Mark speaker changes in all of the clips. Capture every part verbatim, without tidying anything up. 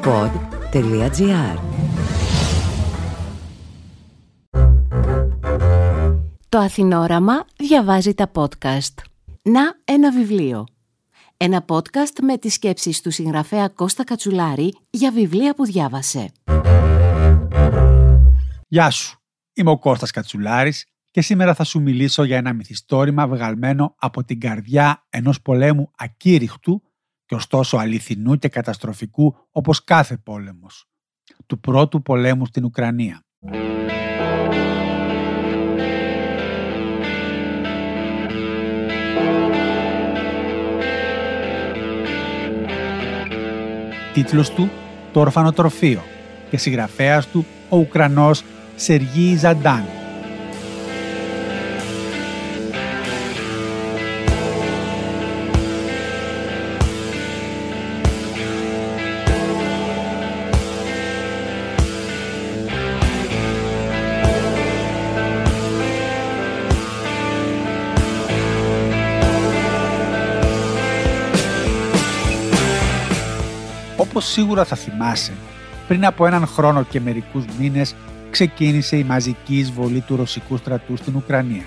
Speaker 1: pod τελεία gr. Το Αθηνόραμα διαβάζει τα podcast. Να ένα βιβλίο. Ένα podcast με τις σκέψεις του συγγραφέα Κώστα Κατσουλάρη για βιβλία που διάβασε.
Speaker 2: Γεια σου, είμαι ο Κώστας Κατσουλάρης και σήμερα θα σου μιλήσω για ένα μυθιστόρημα βγαλμένο από την καρδιά ενός πολέμου ακήρυχτου και ωστόσο αληθινού και καταστροφικού όπως κάθε πόλεμος, του πρώτου πολέμου στην Ουκρανία. Τίτλος του «Το ορφανοτροφείο» και συγγραφέας του ο Ουκρανός Σεργίη Ζαντάν. Όπως σίγουρα θα θυμάσαι, πριν από έναν χρόνο και μερικούς μήνες ξεκίνησε η μαζική εισβολή του ρωσικού στρατού στην Ουκρανία.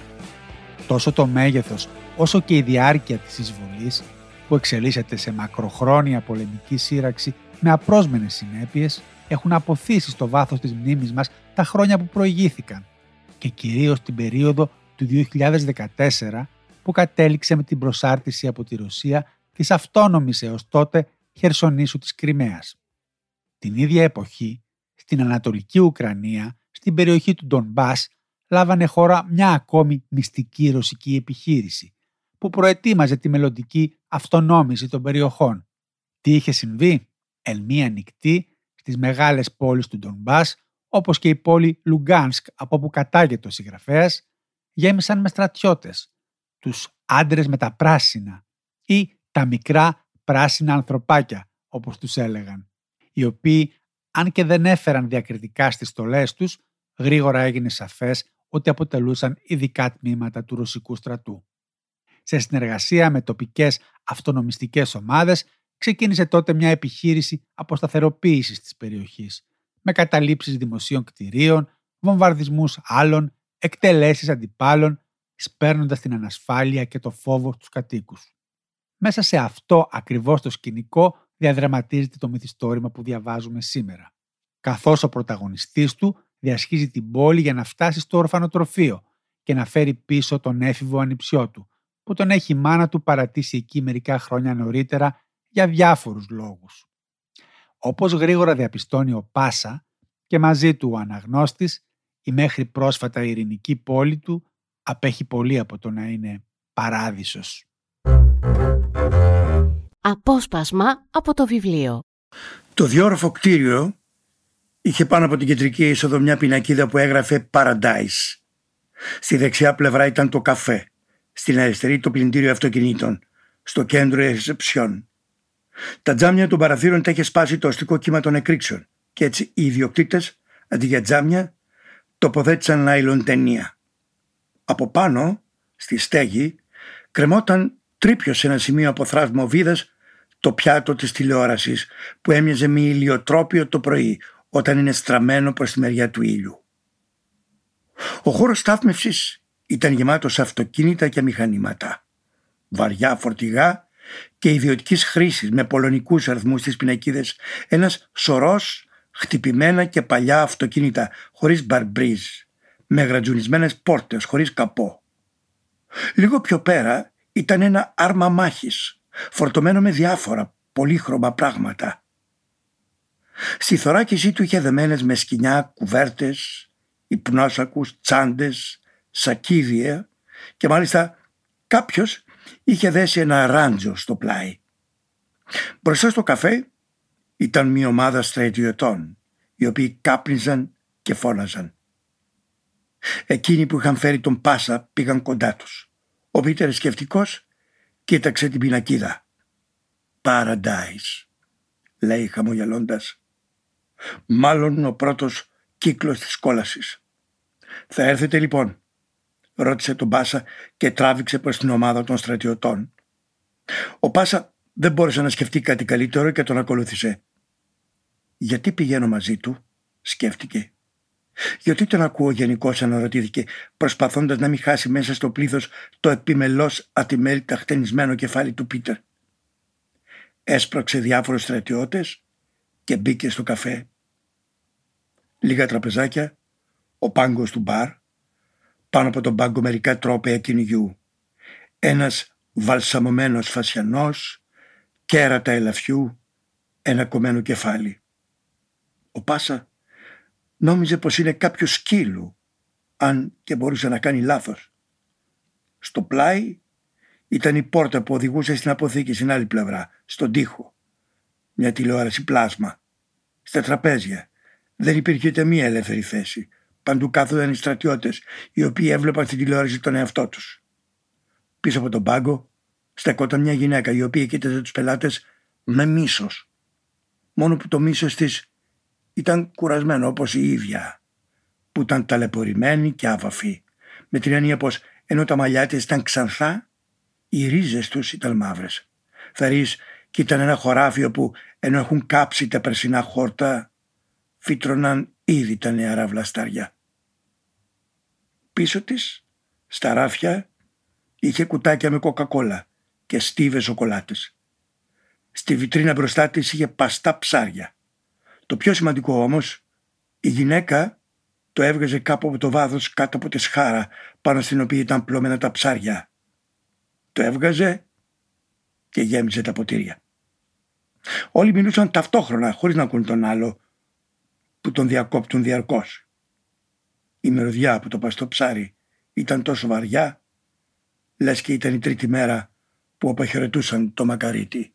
Speaker 2: Τόσο το μέγεθος όσο και η διάρκεια της εισβολής, που εξελίσσεται σε μακροχρόνια πολεμική σύραξη με απρόσμενες συνέπειες, έχουν αποθήσει στο βάθος της μνήμης μας τα χρόνια που προηγήθηκαν και κυρίως την περίοδο του δύο χιλιάδες δεκατέσσερα που κατέληξε με την προσάρτηση από τη Ρωσία της αυτόνομης έως τότε Χερσονήσου της Κριμαίας. Την ίδια εποχή, στην Ανατολική Ουκρανία, στην περιοχή του Ντονμπάς, λάβανε χώρα μια ακόμη μυστική ρωσική επιχείρηση που προετοίμαζε τη μελλοντική αυτονόμηση των περιοχών. Τι είχε συμβεί? Εν μία νυχτή, στις μεγάλες πόλεις του Ντονμπάς, όπως και η πόλη Λουγκάνσκ από όπου κατάγεται ο συγγραφέας, γέμισαν με στρατιώτες, τους άντρες με τα πράσινα ή τα μικρά πράσινα ανθρωπάκια, όπως τους έλεγαν, οι οποίοι, αν και δεν έφεραν διακριτικά στις στολές τους, γρήγορα έγινε σαφές ότι αποτελούσαν ειδικά τμήματα του ρωσικού στρατού. Σε συνεργασία με τοπικές αυτονομιστικές ομάδες, ξεκίνησε τότε μια επιχείρηση αποσταθεροποίησης της περιοχής, με καταλήψεις δημοσίων κτηρίων, βομβαρδισμούς άλλων, εκτελέσεις αντιπάλων, σπέρνοντας την ανασφάλεια και το φόβο στους κατοίκους. Μέσα σε αυτό ακριβώς το σκηνικό διαδραματίζεται το μυθιστόρημα που διαβάζουμε σήμερα. Καθώς ο πρωταγωνιστής του διασχίζει την πόλη για να φτάσει στο ορφανοτροφείο και να φέρει πίσω τον έφηβο ανιψιό του, που τον έχει η μάνα του παρατήσει εκεί μερικά χρόνια νωρίτερα για διάφορους λόγους. Όπως γρήγορα διαπιστώνει ο Πάσα και μαζί του ο αναγνώστης, η μέχρι πρόσφατα ειρηνική πόλη του απέχει πολύ από το να είναι παράδεισος.
Speaker 1: Απόσπασμα από το βιβλίο.
Speaker 3: Το διόροφο κτίριο είχε πάνω από την κεντρική είσοδο μια πινακίδα που έγραφε Paradise. Στη δεξιά πλευρά ήταν το καφέ, στην αριστερή το πλυντήριο αυτοκινήτων, στο κέντρο η ρεσεψιόν. Τα τζάμια των παραθύρων τα είχε σπάσει το αστικό κύμα των εκρήξεων και έτσι οι ιδιοκτήτες, αντί για τζάμια, τοποθέτησαν νάιλον ταινία. Από πάνω, στη στέγη, κρεμόταν τρίπιο σε ένα σημείο από θραυμοβίδας το πιάτο της τηλεόρασης που έμοιαζε με ηλιοτρόπιο το πρωί όταν είναι στραμμένο προς τη μεριά του ήλιου. Ο χώρος στάθμευσης ήταν γεμάτος αυτοκίνητα και μηχανήματα, βαριά φορτηγά και ιδιωτικής χρήσης με πολωνικούς αριθμούς στις πινακίδες, ένας σωρός χτυπημένα και παλιά αυτοκίνητα χωρίς μπαρμπρίζ, με γρατζουνισμένες πόρτες χωρίς καπό. Λίγο πιο πέρα ήταν ένα άρμα μάχης, φορτωμένο με διάφορα πολύχρωμα πράγματα. Στη θωράκισή του είχε δεμένες με σκοινιά κουβέρτες, υπνόσακους, τσάντες, σακίδια και μάλιστα κάποιος είχε δέσει ένα ράντζο στο πλάι. Μπροστά στο καφέ ήταν μια ομάδα στρατιωτών, οι οποίοι κάπνιζαν και φώναζαν. Εκείνοι που είχαν φέρει τον Πάσα πήγαν κοντά τους. Ο Πίτερ σκεφτικός κοίταξε την πινακίδα. Paradise, λέει χαμογελώντας. Μάλλον ο πρώτος κύκλος της κόλασης. Θα έρθετε λοιπόν, ρώτησε τον Πάσα και τράβηξε προς την ομάδα των στρατιωτών. Ο Πάσα δεν μπόρεσε να σκεφτεί κάτι καλύτερο και τον ακολούθησε. Γιατί πηγαίνω μαζί του, σκέφτηκε. Γιατί τον ακούω γενικώς, αναρωτήθηκε, προσπαθώντας να μην χάσει μέσα στο πλήθος το επιμελώς ατιμέλητα χτενισμένο κεφάλι του Πίτερ. Έσπρωξε διάφορους στρατιώτες και μπήκε στο καφέ. Λίγα τραπεζάκια, ο πάγκος του μπαρ, πάνω από τον πάγκο μερικά τρόπαια κυνηγιού, ένας βαλσαμωμένος φασιανός, κέρατα ελαφιού, ένα κομμένο κεφάλι. Ο Πάσα νόμιζε πως είναι κάποιο σκύλου, αν και μπορούσε να κάνει λάθος. Στο πλάι ήταν η πόρτα που οδηγούσε στην αποθήκη στην άλλη πλευρά, στον τοίχο. Μια τηλεόραση πλάσμα. Στα τραπέζια δεν υπήρχε ούτε μία ελεύθερη θέση. Παντού κάθονταν οι στρατιώτες, οι οποίοι έβλεπαν στην τηλεόραση τον εαυτό τους. Πίσω από τον πάγκο στεκόταν μια γυναίκα, η οποία κοίταζε τους πελάτες με μίσος. Μόνο που το μίσος της ήταν κουρασμένο, όπως η ίδια, που ήταν ταλαιπωρημένη και άβαφη, με την έννοια πως ενώ τα μαλλιά της ήταν ξανθά, οι ρίζες τους ήταν μαύρες. Θερείς κι ήταν ένα χωράφιο που, ενώ έχουν κάψει τα περσινά χόρτα, φύτρωναν ήδη τα νεαρά βλαστάρια. Πίσω της, στα ράφια, είχε κουτάκια με κοκακόλα και στίβες σοκολάτες. Στη βιτρίνα μπροστά της είχε παστά ψάρια. Το πιο σημαντικό όμως, η γυναίκα το έβγαζε κάπου από το βάθος κάτω από τη σχάρα πάνω στην οποία ήταν πλώμενα τα ψάρια. Το έβγαζε και γέμιζε τα ποτήρια. Όλοι μιλούσαν ταυτόχρονα χωρίς να ακούν τον άλλο που τον διακόπτουν διαρκώς. Η μυρωδιά από το παστό ψάρι ήταν τόσο βαριά, λες και ήταν η τρίτη μέρα που αποχαιρετούσαν το μακαρίτι.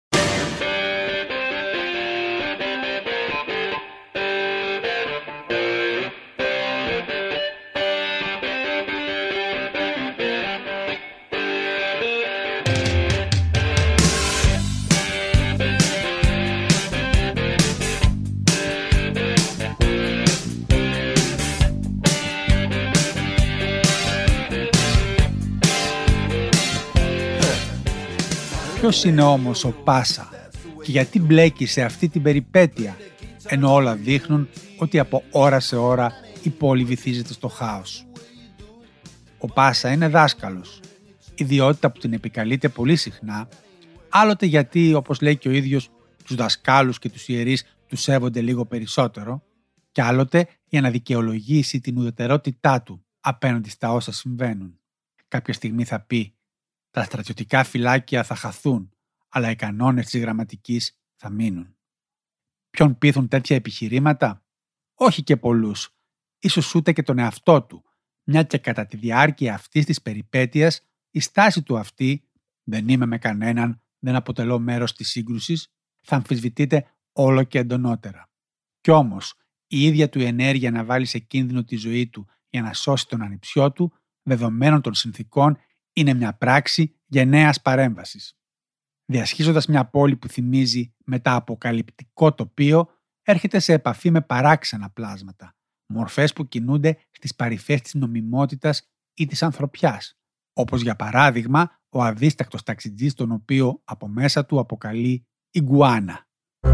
Speaker 2: Ποιος είναι όμως ο Πάσα και γιατί μπλέκει σε αυτή την περιπέτεια, ενώ όλα δείχνουν ότι από ώρα σε ώρα η πόλη βυθίζεται στο χάος. Ο Πάσα είναι δάσκαλος, ιδιότητα που την επικαλείται πολύ συχνά, άλλοτε γιατί, όπως λέει και ο ίδιος, τους δασκάλους και τους ιερείς τους σέβονται λίγο περισσότερο, και άλλοτε για να δικαιολογήσει την ουδετερότητά του απέναντι στα όσα συμβαίνουν. Κάποια στιγμή θα πει: τα στρατιωτικά φυλάκια θα χαθούν, αλλά οι κανόνες της γραμματικής θα μείνουν. Ποιον πείθουν τέτοια επιχειρήματα? Όχι και πολλούς, ίσως ούτε και τον εαυτό του, μια και κατά τη διάρκεια αυτής της περιπέτειας η στάση του αυτή, δεν είμαι με κανέναν, δεν αποτελώ μέρος της σύγκρουσης, θα αμφισβητείται όλο και εντονότερα. Κι όμως η ίδια του ενέργεια να βάλει σε κίνδυνο τη ζωή του για να σώσει τον ανιψιό του, δεδομένων των συνθηκών, είναι μια πράξη γενναίας παρέμβασης. Διασχίζοντας μια πόλη που θυμίζει μετααποκαλυπτικό τοπίο, έρχεται σε επαφή με παράξενα πλάσματα, μορφές που κινούνται στις παρυφές της νομιμότητας ή της ανθρωπιάς, όπως για παράδειγμα ο αδίστακτος ταξιτζής, τον οποίο από μέσα του αποκαλεί Ιγκουάνα.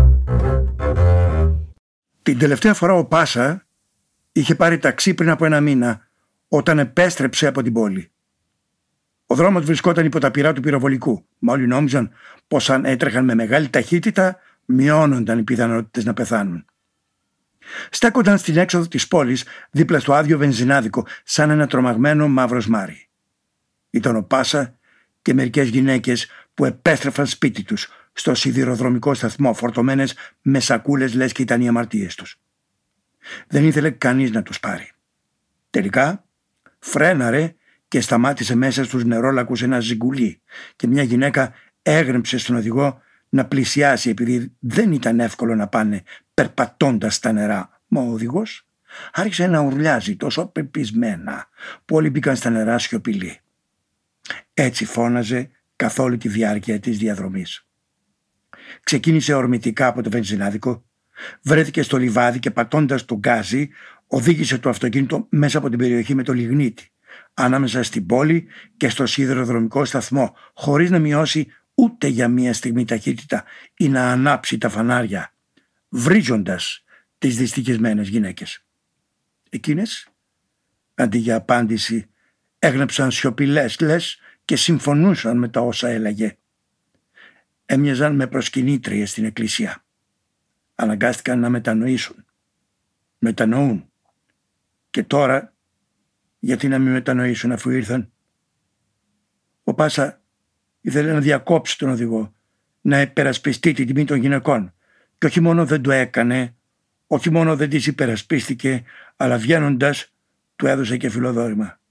Speaker 3: Την τελευταία φορά ο Πάσα είχε πάρει ταξί πριν από ένα μήνα, όταν επέστρεψε από την πόλη. Ο δρόμος βρισκόταν υπό τα πυρά του πυροβολικού, μα όλοι νόμιζαν πως αν έτρεχαν με μεγάλη ταχύτητα, μειώνονταν οι πιθανότητες να πεθάνουν. Στέκονταν στην έξοδο της πόλης, δίπλα στο άδειο βενζινάδικο, σαν ένα τρομαγμένο μαύρο σμάρι. Ήταν ο Πάσα και μερικές γυναίκες που επέστρεφαν σπίτι τους, στο σιδηροδρομικό σταθμό, φορτωμένες με σακούλες, λες και ήταν οι αμαρτίες τους. Δεν ήθελε κανείς να τους πάρει. Τελικά φρέναρε και σταμάτησε μέσα στους νερόλακους ένα ζιγκουλί και μια γυναίκα έγρεμψε στον οδηγό να πλησιάσει, επειδή δεν ήταν εύκολο να πάνε περπατώντας στα νερά. Μα ο οδηγός άρχισε να ουρλιάζει τόσο πεπισμένα που όλοι μπήκαν στα νερά σιωπηλοί. Έτσι φώναζε καθ' όλη τη διάρκεια της διαδρομής. Ξεκίνησε ορμητικά από το βενζινάδικο, βρέθηκε στο λιβάδι και πατώντας το γκάζι οδήγησε το αυτοκίνητο μέσα από την περιοχή με το λιγνίτη, ανάμεσα στην πόλη και στο σιδηροδρομικό σταθμό, χωρίς να μειώσει ούτε για μία στιγμή ταχύτητα ή να ανάψει τα φανάρια. βρίζοντας τις δυστυχισμένες γυναίκες. Εκείνες, αντί για απάντηση, έγνεψαν σιωπηλές λες και συμφωνούσαν με τα όσα έλεγε. Έμοιαζαν με προσκυνήτριες στην εκκλησία. Αναγκάστηκαν να μετανοήσουν. Μετανοούν. Και τώρα, γιατί να μην μετανοήσουν αφού ήρθαν? Ο Πάσα ήθελε να διακόψει τον οδηγό, να υπερασπιστεί την τιμή των γυναικών. Και όχι μόνο δεν το έκανε, όχι μόνο δεν τις υπερασπίστηκε, αλλά βγαίνοντας του έδωσε και φιλοδόρημα.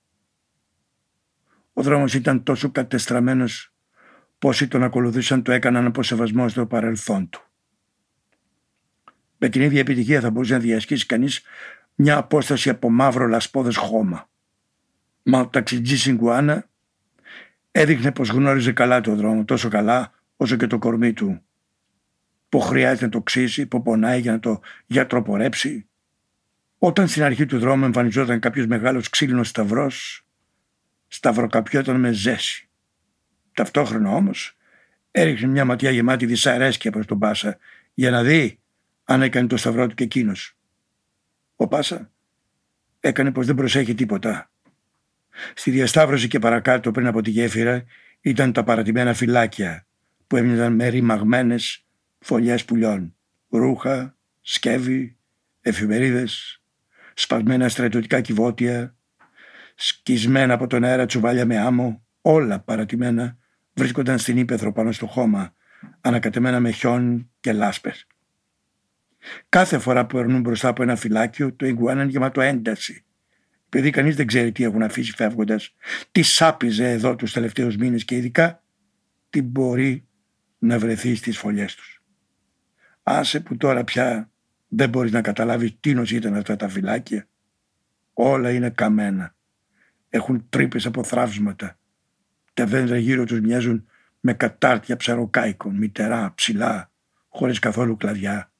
Speaker 3: Ο δρόμος ήταν τόσο κατεστραμμένος, πόσοι τον ακολουθούσαν το έκαναν από σεβασμό στο παρελθόν του. Με την ίδια επιτυχία θα μπορούσε να διασχίσει κανείς μια απόσταση από μαύρο λασπόδες χώμα. Μα ο ταξιτζής Ιγκουάνα έδειχνε πως γνώριζε καλά το δρόμο, τόσο καλά όσο και το κορμί του, που χρειάζεται να το ξύσει, που πονάει για να το γιατροπορέψει. Όταν στην αρχή του δρόμου εμφανιζόταν κάποιος μεγάλος ξύλινος σταυρός, σταυροκαπιόταν με ζέση. Ταυτόχρονα όμως έριχνε μια ματιά γεμάτη δυσαρέσκεια προς τον Πάσα για να δει αν έκανε το σταυρό του και εκείνος. Ο Πάσα έκανε πως δεν προσέχει τίποτα. Στη διασταύρωση και παρακάτω πριν από τη γέφυρα ήταν τα παρατημένα φυλάκια που έμοιαζαν με ρημαγμένες φωλιές πουλιών, ρούχα, σκεύη, εφημερίδες, σπασμένα στρατιωτικά κυβότια, σκισμένα από τον αέρα τσουβάλια με άμμο, όλα παρατημένα βρίσκονταν στην ύπαιθρο πάνω στο χώμα, ανακατεμένα με χιόν και λάσπες. Κάθε φορά που περνούν μπροστά από ένα φυλάκιο, το Ιγκουάνα είναι γεμάτο ένταση. Επειδή κανείς δεν ξέρει τι έχουν αφήσει φεύγοντας, τι σάπιζε εδώ τους τελευταίους μήνες και ειδικά τι μπορεί να βρεθεί στις φωλιές τους. Άσε που τώρα πια δεν μπορείς να καταλάβεις τι νος ήταν αυτά τα φυλάκια. Όλα είναι καμένα. Έχουν τρύπες από θραύσματα. Τα δέντρα γύρω τους μοιάζουν με κατάρτια ψαροκάικων, μητερά, ψηλά, χωρίς καθόλου κλαδιά.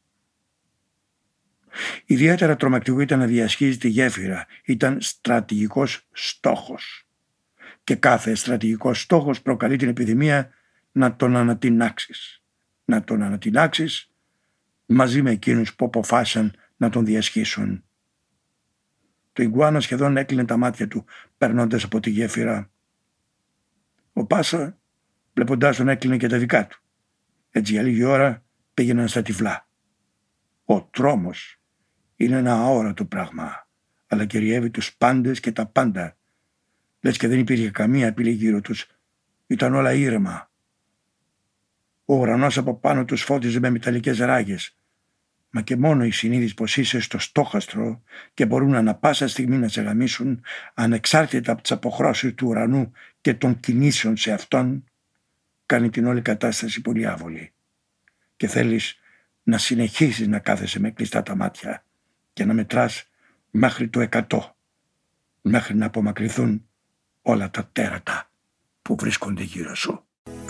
Speaker 3: Ιδιαίτερα τρομακτικό ήταν να διασχίζει τη γέφυρα. Ήταν στρατηγικός στόχος. Και κάθε στρατηγικός στόχος προκαλεί την επιθυμία να τον ανατινάξεις. Να τον ανατινάξεις μαζί με εκείνους που αποφάσισαν να τον διασχίσουν. Το Ιγκουάνα σχεδόν έκλεινε τα μάτια του περνώντας από τη γέφυρα. Ο Πάσα, βλέποντάς τον, έκλεινε και τα δικά του. Έτσι για λίγη ώρα πήγαιναν στα τυφλά. Ο τρόμος είναι ένα αόρατο πράγμα, αλλά κυριεύει τους πάντες και τα πάντα. Λες και δεν υπήρχε καμία απειλή γύρω τους. Ήταν όλα ήρεμα. Ο ουρανός από πάνω τους φώτιζε με μεταλλικές ράγες. Μα και μόνο η συνείδηση πως είσαι στο στόχαστρο και μπορούν ανα πάσα στιγμή να σε γαμίσουν, ανεξάρτητα από τις αποχρώσεις του ουρανού και των κινήσεων σε αυτόν, κάνει την όλη κατάσταση πολύ άβολη. Και θέλεις να συνεχίσεις να κάθεσαι με κλειστά τα μάτια και να μετράς μέχρι το εκατό, μέχρι να απομακρυνθούν όλα τα τέρατα που βρίσκονται γύρω σου.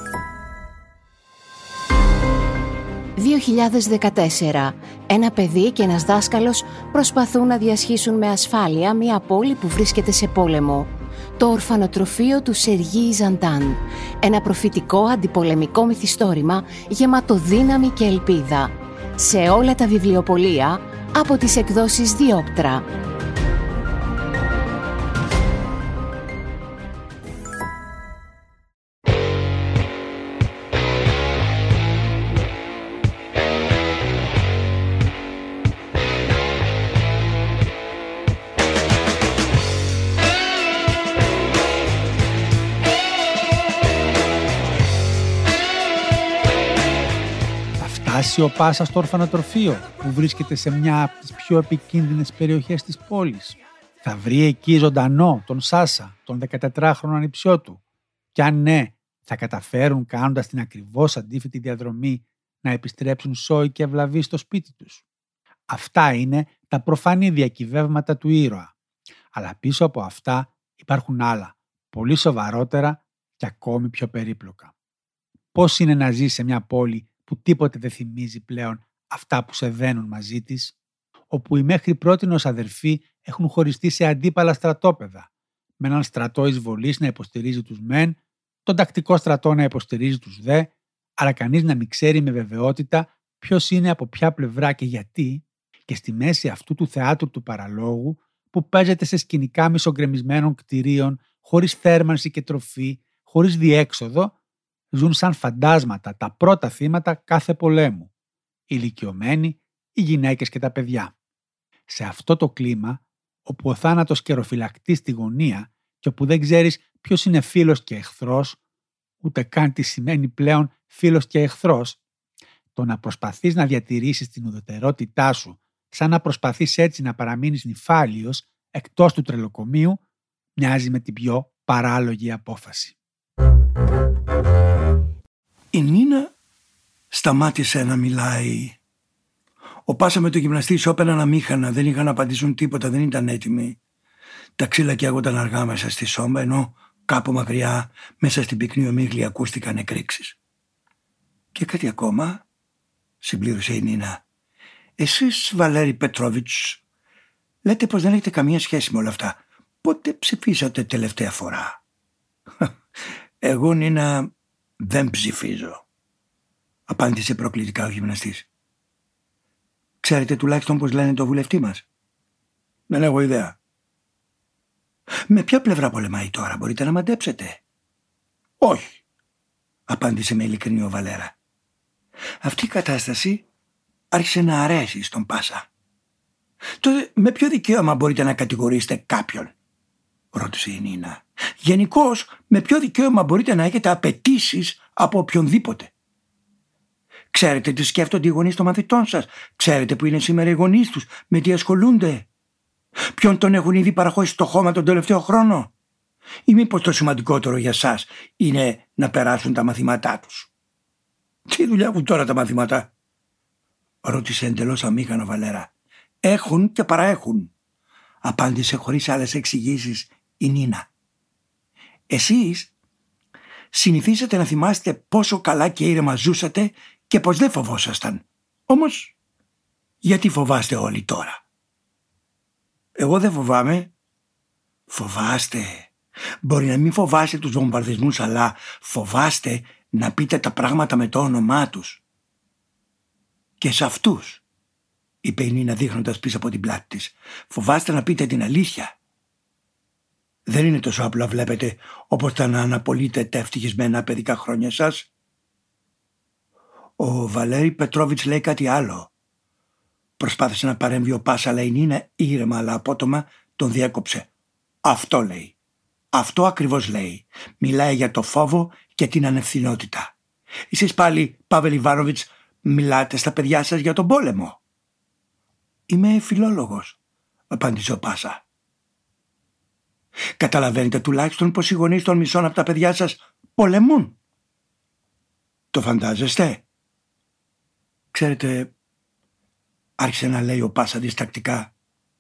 Speaker 1: δύο χιλιάδες δεκατέσσερα. Ένα παιδί και ένας δάσκαλος προσπαθούν να διασχίσουν με ασφάλεια μια πόλη που βρίσκεται σε πόλεμο. Το ορφανοτροφείο του Σεργί Ζαντάν. Ένα προφητικό αντιπολεμικό μυθιστόρημα γεμάτο δύναμη και ελπίδα. Σε όλα τα βιβλιοπωλεία από τις εκδόσεις Διόπτρα.
Speaker 2: φτάσει ο Πάσα στο ορφανοτροφείο που βρίσκεται σε μια από τις πιο επικίνδυνες περιοχές της πόλης. Θα βρει εκεί ζωντανό τον Σάσα, τον δεκατετράχρονο ανιψιό του. Και αν ναι, θα καταφέρουν κάνοντας την ακριβώς αντίθετη διαδρομή να επιστρέψουν σόοι και ευλαβείς στο σπίτι τους. Αυτά είναι τα προφανή διακυβεύματα του ήρωα. Αλλά πίσω από αυτά υπάρχουν άλλα, πολύ σοβαρότερα και ακόμη πιο περίπλοκα. Πώς είναι να ζεις σε μια πόλη που τίποτε δεν θυμίζει πλέον αυτά που σε δένουν μαζί της, όπου οι μέχρι πρότινος αδερφοί έχουν χωριστεί σε αντίπαλα στρατόπεδα, με έναν στρατό εισβολής να υποστηρίζει τους μεν, τον τακτικό στρατό να υποστηρίζει τους δε, αλλά κανείς να μην ξέρει με βεβαιότητα ποιος είναι από ποια πλευρά και γιατί, και στη μέση αυτού του θεάτρου του παραλόγου που παίζεται σε σκηνικά μισογκρεμισμένων κτηρίων, χωρίς θέρμανση και τροφή, χωρίς διέξοδο, ζουν σαν φαντάσματα τα πρώτα θύματα κάθε πολέμου. Οι ηλικιωμένοι, οι γυναίκες και τα παιδιά. Σε αυτό το κλίμα, όπου ο θάνατος καιροφυλακτεί στη γωνία και όπου δεν ξέρεις ποιος είναι φίλος και εχθρός, ούτε καν τι σημαίνει πλέον φίλος και εχθρός, το να προσπαθείς να διατηρήσεις την ουδετερότητά σου, σαν να προσπαθείς έτσι να παραμείνεις νηφάλιος εκτός του τρελοκομείου, μοιάζει με την πιο παράλογη απόφαση.
Speaker 3: Η Νίνα σταμάτησε να μιλάει. Ο Πάσα με το γυμναστή σώπαιναν αμήχανα, δεν είχαν να απαντήσουν τίποτα, δεν ήταν έτοιμοι. Τα ξύλα καίγονταν αργά μέσα στη σόμπα, ενώ κάπου μακριά, μέσα στην πυκνή ομίχλη, ακούστηκαν εκρήξεις. Και κάτι ακόμα, συμπλήρωσε η Νίνα. Εσείς, Βαλέρη Πετρόβιτς, λέτε πως δεν έχετε καμία σχέση με όλα αυτά. Πότε ψηφίσατε τελευταία φορά? Εγώ, Νίνα, δεν ψηφίζω, απάντησε προκλητικά ο γυμναστής. Ξέρετε τουλάχιστον πως λένε το βουλευτή μας? Δεν έχω ιδέα. Με ποια πλευρά πολεμάει τώρα, μπορείτε να μαντέψετε? Όχι, απάντησε με ειλικρινή ο Βαλέρα. Αυτή η κατάσταση άρχισε να αρέσει στον Πάσα. Τότε με ποιο δικαίωμα μπορείτε να κατηγορήσετε κάποιον? Ρώτησε η Νίνα. Γενικώς, με ποιο δικαίωμα μπορείτε να έχετε απαιτήσεις από οποιονδήποτε? Ξέρετε τι σκέφτονται οι γονείς των μαθητών σας? Ξέρετε που είναι σήμερα οι γονείς τους? Με τι ασχολούνται? Ποιον τον έχουν ήδη παραχώσει στο χώμα τον τελευταίο χρόνο? Ή μήπως το σημαντικότερο για σας είναι να περάσουν τα μαθήματά τους? Τι δουλειά έχουν τώρα τα μαθήματα? Ρώτησε εντελώς αμήχανο Βαλέρα. Έχουν και παραέχουν, απάντησε χωρίς άλλες εξηγήσεις η Νίνα. Εσείς συνηθίσατε να θυμάστε πόσο καλά και ήρεμα ζούσατε και πως δεν φοβόσασταν. Όμως γιατί φοβάστε όλοι τώρα? Εγώ δεν φοβάμαι. Φοβάστε. Μπορεί να μην φοβάστε τους βομβαρδισμούς, αλλά φοβάστε να πείτε τα πράγματα με το όνομά τους. Και σε αυτούς, είπε η Νίνα δείχνοντας πίσω από την πλάτη της, φοβάστε να πείτε την αλήθεια. Δεν είναι τόσο απλό, βλέπετε, όπως τα να αναπολύτε τα ευτυχισμένα παιδικά χρόνια σας. Ο Βαλέρη Πετρόβιτς λέει κάτι άλλο. Προσπάθησε να παρέμβει ο Πάσα, αλλά η Νίνα ήρεμα αλλά απότομα τον διέκοψε. Αυτό λέει. Αυτό ακριβώς λέει. Μιλάει για το φόβο και την ανευθυνότητα. Εσείς πάλι, Πάβελ Ιβάνοβιτς, μιλάτε στα παιδιά σας για τον πόλεμο? Είμαι φιλόλογος, απάντησε ο Πάσα. Καταλαβαίνετε τουλάχιστον πως οι γονείς των μισών από τα παιδιά σας πολεμούν? Το φαντάζεστε? Ξέρετε, άρχισε να λέει ο Πάσα διστακτικά,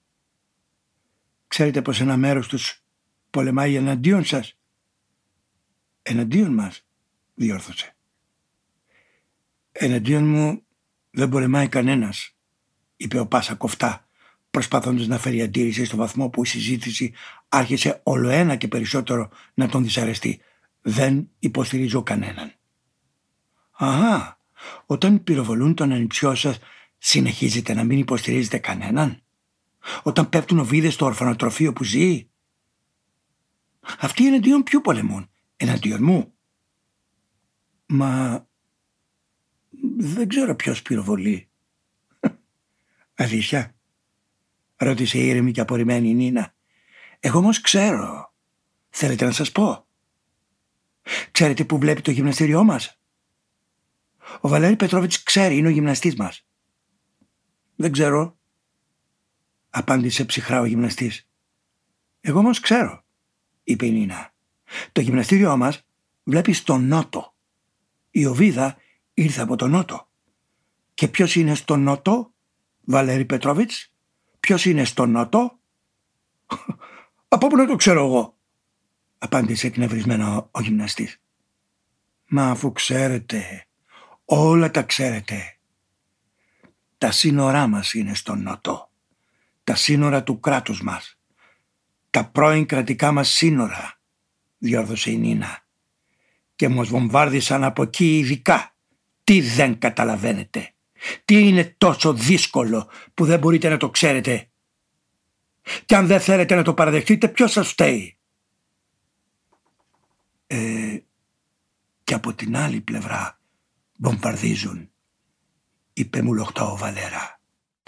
Speaker 3: ξέρετε πως ένα μέρος τους πολεμάει εναντίον σας? Εναντίον μας, διόρθωσε. Εναντίον μου δεν πολεμάει κανένας, είπε ο Πάσα κοφτά, προσπαθώντας να φέρει αντίρρηση στο βαθμό που η συζήτηση άρχισε ολοένα και περισσότερο να τον δυσαρεστεί. Δεν υποστηρίζω κανέναν. Αχα, όταν πυροβολούν τον ανιψιό σας, συνεχίζετε να μην υποστηρίζετε κανέναν? Όταν πέφτουν οβίδες στο ορφανοτροφείο που ζει? Αυτοί εναντίον ποιου πολεμούν? Εναντίον μου? Μα δεν ξέρω ποιος πυροβολεί. Αλήθεια? Ρώτησε ήρεμη και απορριμμένη η Νίνα. Εγώ όμως ξέρω. Θέλετε να σας πω? Ξέρετε που βλέπει το γυμναστήριό μας? Ο Βαλέρη Πετρόβιτς ξέρει, είναι ο γυμναστής μας. Δεν ξέρω, απάντησε ψυχρά ο γυμναστής. Εγώ όμως ξέρω, είπε η Νίνα. Το γυμναστήριό μας βλέπει στον νότο. Η οβίδα ήρθε από τον νότο. Και ποιος είναι στον νότο, Βαλέρη Πετρόβιτς? Ποιος είναι στον νότο? Από πού να το ξέρω εγώ, απάντησε εκνευρισμένα ο γυμναστής. Μα αφού ξέρετε, όλα τα ξέρετε. Τα σύνορά μας είναι στον νότο. Τα σύνορα του κράτους μας. Τα πρώην κρατικά μας σύνορα, διόρθωσε η Νίνα. Και μας βομβάρδισαν από εκεί ειδικά. Τι δεν καταλαβαίνετε? Τι είναι τόσο δύσκολο που δεν μπορείτε να το ξέρετε? Και αν δεν θέλετε να το παραδεχτείτε, ποιος σας φταίει? Ε, και από την άλλη πλευρά βομβαρδίζουν, είπε μου λοχτά ο Βαλέρα.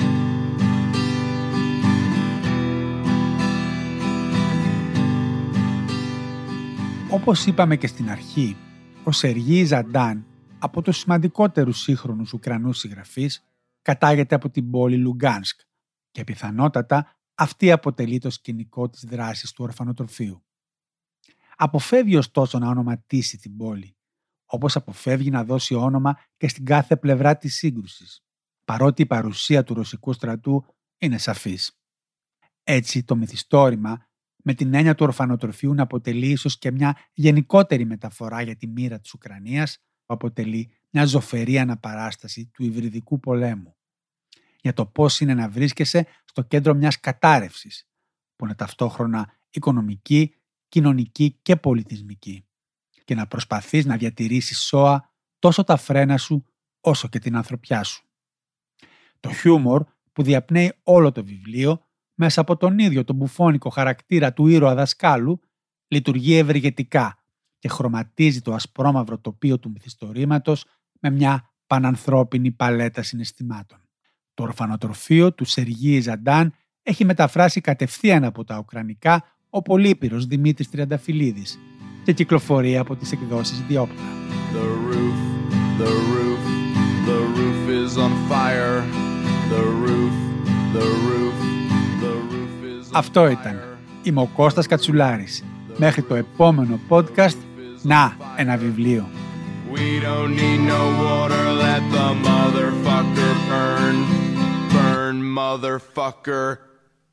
Speaker 2: Όπως είπαμε και στην αρχή, ο Σεργίη Ζαντάν, από τους σημαντικότερους σύγχρονους Ουκρανούς συγγραφείς, κατάγεται από την πόλη Λουγκάνσκ και πιθανότατα αυτή αποτελεί το σκηνικό της δράσης του ορφανοτροφείου. Αποφεύγει ωστόσο να ονοματίσει την πόλη, όπως αποφεύγει να δώσει όνομα και στην κάθε πλευρά της σύγκρουσης, παρότι η παρουσία του ρωσικού στρατού είναι σαφής. Έτσι, το μυθιστόρημα, με την έννοια του ορφανοτροφείου να αποτελεί ίσως και μια γενικότερη μεταφορά για τη μοίρα της Ουκρανίας, που αποτελεί μια ζωφερή αναπαράσταση του υβριδικού πολέμου, για το πώς είναι να βρίσκεσαι στο κέντρο μιας κατάρρευσης, που είναι ταυτόχρονα οικονομική, κοινωνική και πολιτισμική, και να προσπαθείς να διατηρήσεις σώα τόσο τα φρένα σου όσο και την ανθρωπιά σου. Το χιούμορ που διαπνέει όλο το βιβλίο μέσα από τον ίδιο τον μπουφώνικο χαρακτήρα του ήρωα δασκάλου λειτουργεί ευεργετικά και χρωματίζει το ασπρόμαυρο τοπίο του μυθιστορήματος με μια πανανθρώπινη παλέτα συναισθημάτων. Το ορφανοτροφείο του Σεργίη Ζαντάν έχει μεταφράσει κατευθείαν από τα ουκρανικά ο πολύπειρος Δημήτρης Τριανταφυλλίδης και κυκλοφορεί από τις εκδόσεις Διόπτρα.
Speaker 4: The roof, the roof, the roof is on fire. The roof, the roof, the roof is on
Speaker 2: Αυτό ήταν. Είμαι ο Κώστας Κατσουλάρης. Μέχρι το επόμενο podcast, να, ένα βιβλίο.
Speaker 4: We don't need no water, let the motherfucker burn. Burn, motherfucker, burn.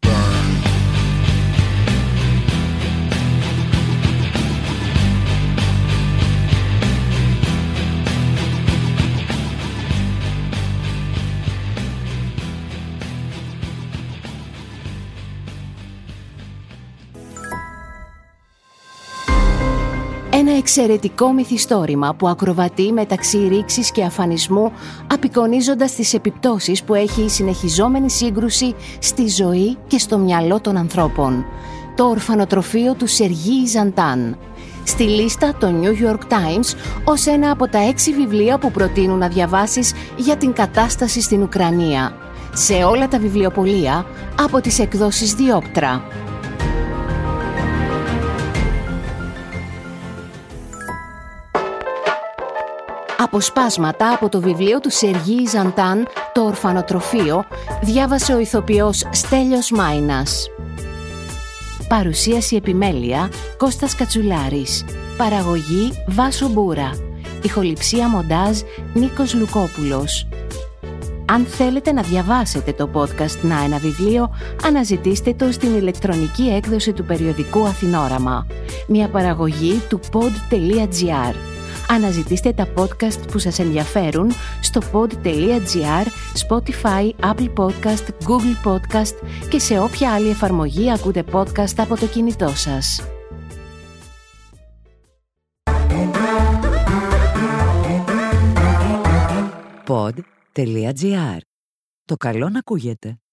Speaker 1: Ένα εξαιρετικό μυθιστόρημα που ακροβατεί μεταξύ ρήξης και αφανισμού, απεικονίζοντας τις επιπτώσεις που έχει η συνεχιζόμενη σύγκρουση στη ζωή και στο μυαλό των ανθρώπων. Το ορφανοτροφείο του Σεργίη Ζαντάν. Στη λίστα το New York Times ως ένα από τα έξι βιβλία που προτείνουν να διαβάσεις για την κατάσταση στην Ουκρανία. Σε όλα τα βιβλιοπωλεία από τις εκδόσεις Διόπτρα. Αποσπάσματα από το βιβλίο του Σεργίη Ζαντάν, το ορφανοτροφείο, διάβασε ο ηθοποιός Στέλιος Μάινας. Παρουσίαση επιμέλεια Κώστας Κατσουλάρης. Παραγωγή Βάσο Μπούρα. Ηχοληψία μοντάζ Νίκος Λουκόπουλος. Αν θέλετε να διαβάσετε το podcast «Να ένα βιβλίο», αναζητήστε το στην ηλεκτρονική έκδοση του περιοδικού Αθηνόραμα. Μια παραγωγή του pod.gr. Αναζητήστε τα podcast που σας ενδιαφέρουν στο pod.gr, Spotify, Apple Podcast, Google Podcast και σε όποια άλλη εφαρμογή ακούτε podcast από το κινητό σας.
Speaker 5: pod.gr. Το καλό να ακούγεται.